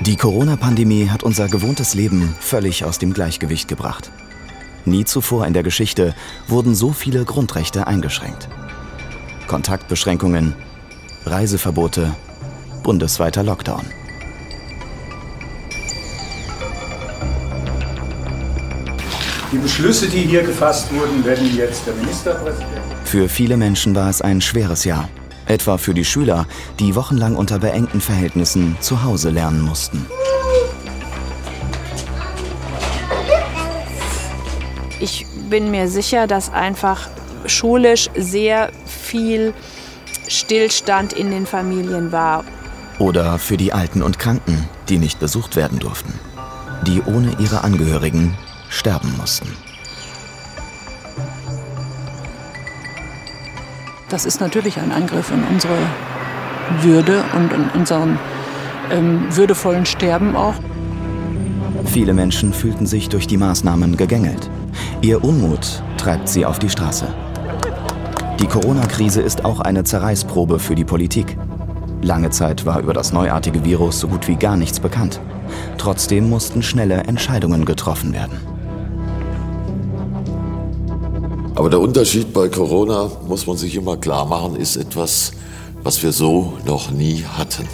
Die Corona-Pandemie hat unser gewohntes Leben völlig aus dem Gleichgewicht gebracht. Nie zuvor in der Geschichte wurden so viele Grundrechte eingeschränkt. Kontaktbeschränkungen, Reiseverbote, bundesweiter Lockdown. Die Beschlüsse, die hier gefasst wurden, werden jetzt der Ministerpräsident. Für viele Menschen war es ein schweres Jahr. Etwa für die Schüler, die wochenlang unter beengten Verhältnissen zu Hause lernen mussten. Ich bin mir sicher, dass einfach schulisch sehr viel Stillstand in den Familien war. Oder für die Alten und Kranken, die nicht besucht werden durften, die ohne ihre Angehörigen sterben mussten. Das ist natürlich ein Angriff in unsere Würde und in unseren würdevollen Sterben auch. Viele Menschen fühlten sich durch die Maßnahmen gegängelt. Ihr Unmut treibt sie auf die Straße. Die Corona-Krise ist auch eine Zerreißprobe für die Politik. Lange Zeit war über das neuartige Virus so gut wie gar nichts bekannt. Trotzdem mussten schnelle Entscheidungen getroffen werden. Aber der Unterschied bei Corona, muss man sich immer klar machen, ist etwas, was wir so noch nie hatten.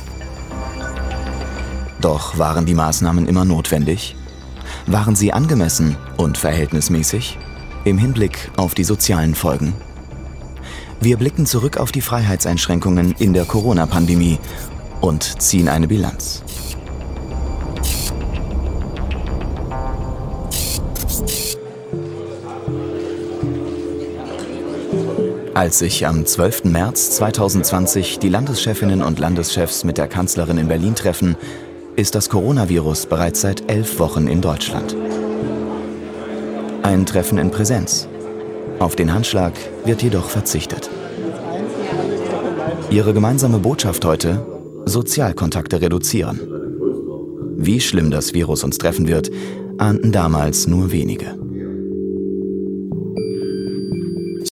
Doch waren die Maßnahmen immer notwendig? Waren sie angemessen und verhältnismäßig im Hinblick auf die sozialen Folgen? Wir blicken zurück auf die Freiheitseinschränkungen in der Corona-Pandemie und ziehen eine Bilanz. Als sich am 12. März 2020 die Landeschefinnen und Landeschefs mit der Kanzlerin in Berlin treffen, ist das Coronavirus bereits seit 11 Wochen in Deutschland. Ein Treffen in Präsenz. Auf den Handschlag wird jedoch verzichtet. Ihre gemeinsame Botschaft heute: Sozialkontakte reduzieren. Wie schlimm das Virus uns treffen wird, ahnten damals nur wenige.